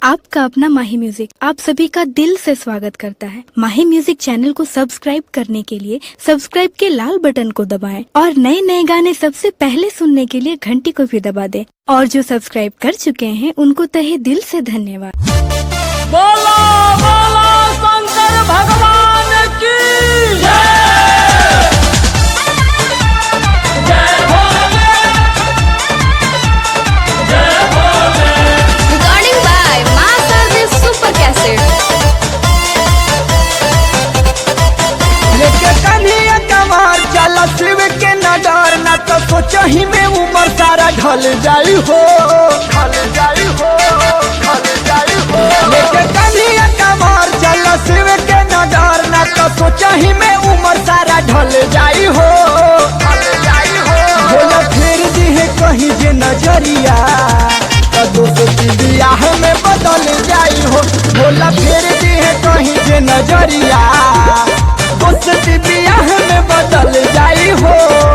आपका अपना माही म्यूजिक आप सभी का दिल से स्वागत करता है। माही म्यूजिक चैनल को सब्सक्राइब करने के लिए सब्सक्राइब के लाल बटन को दबाएं और नए नए गाने सबसे पहले सुनने के लिए घंटी को भी दबा दें। और जो सब्सक्राइब कर चुके हैं उनको तहे दिल से धन्यवाद। बोलो बोलो शंकर भगवान की जय। जय भोले जय Bhole. Recording by Master Super Cassette. लेके कन्हैया कमार चला शिव के न डर न तो सोचही में उमर सारा ढल जाई हो ढल जाई हो ढल जाई हो। लेके कन्हैया कमार चला शिव के न डर न तो सोचही में उमर सारा ढल जाई हो ढल जाई हो। बोला फिर दी है कहीं जे नजरिया तो दोस्ती बियाह में बदल जाई हो। बोला फिर दी है कहीं जे नजरिया दोस्ती बियाह में बदल जाई हो।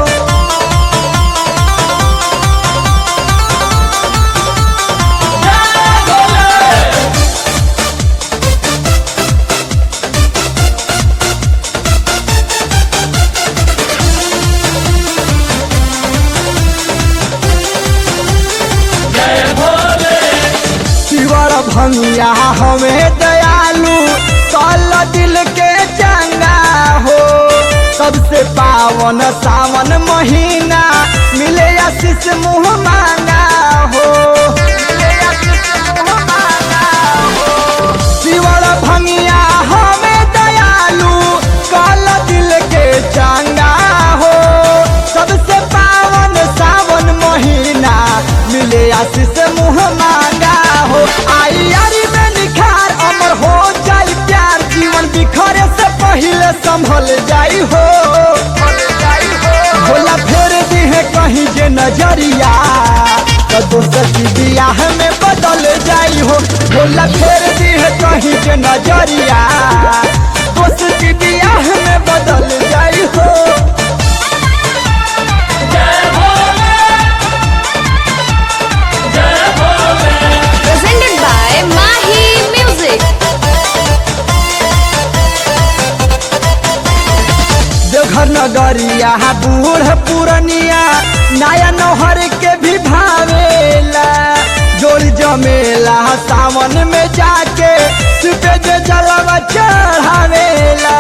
शिवर भंगिया हमें दयालु कल दिल के चंगा हो। सबसे पावन सावन महीना मिले आशीष मुँह मांगा हो मिले आशीष मुँह मांगा हो। शिवर भंगिया हमें दयालु कल दिल के चंगा हो। सबसे पावन सावन महीना मिले आशीष मुँह मांगा हो। आई यारी में निखार अमर हो जाई प्यार जीवन बिखरे से पहले संभल जाई हो। भोला फेर दी है कहीं जे नजरिया तो दोस्ती बियाह में बदल जाई हो। भोला फेर दी है कहीं जे नजरिया दोस्ती बियाह में बदल जाई हो। Presented by Mahi Music. Deoghar नगरिया बूढ़ पुरनिया नया नौहर के भी भावेला। जोड़ी जमेला सावन में जाके सुबह जे जलवा चढ़ावेला।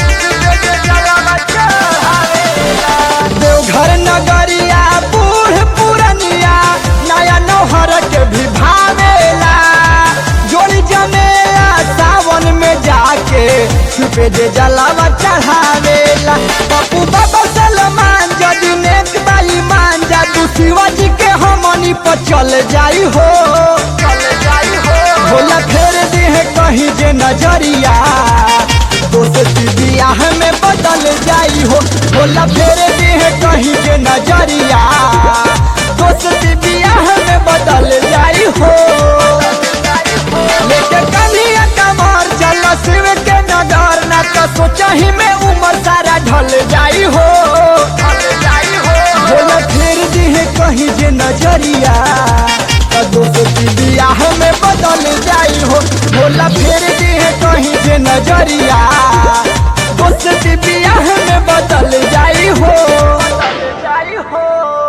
देवघर नगरिया बूढ़ पुरनिया नया नौहर के भी भावेला। जोड़ी जमेला सावन में जाके सुबह जे जलवा चढ़ावेला। पप्पू बाबा सलमान जदी नेक बाई मान जा तू शिवाजी के हमनी पर चल जाई हो चल जाई हो। भोला फेर दी है कहीं जे नजरिया दोस्ती बियाह में बदल जाई हो। भोला फेर दी है कहीं जे नजरिया दोस्ती बियाह में बदल जाई हो। लेके कन्हैया कमार चला शिव के नगर न तो सोचही में उमर सारा ढल जाई हो ढल जाई हो। भोला फिर दी है कहीं जे नजरिया तो दोस्ती बियाह में बदल जाई हो। भोला फिर दी है कहीं जे नजरिया दोस्ती बियाह में बदल जाई हो।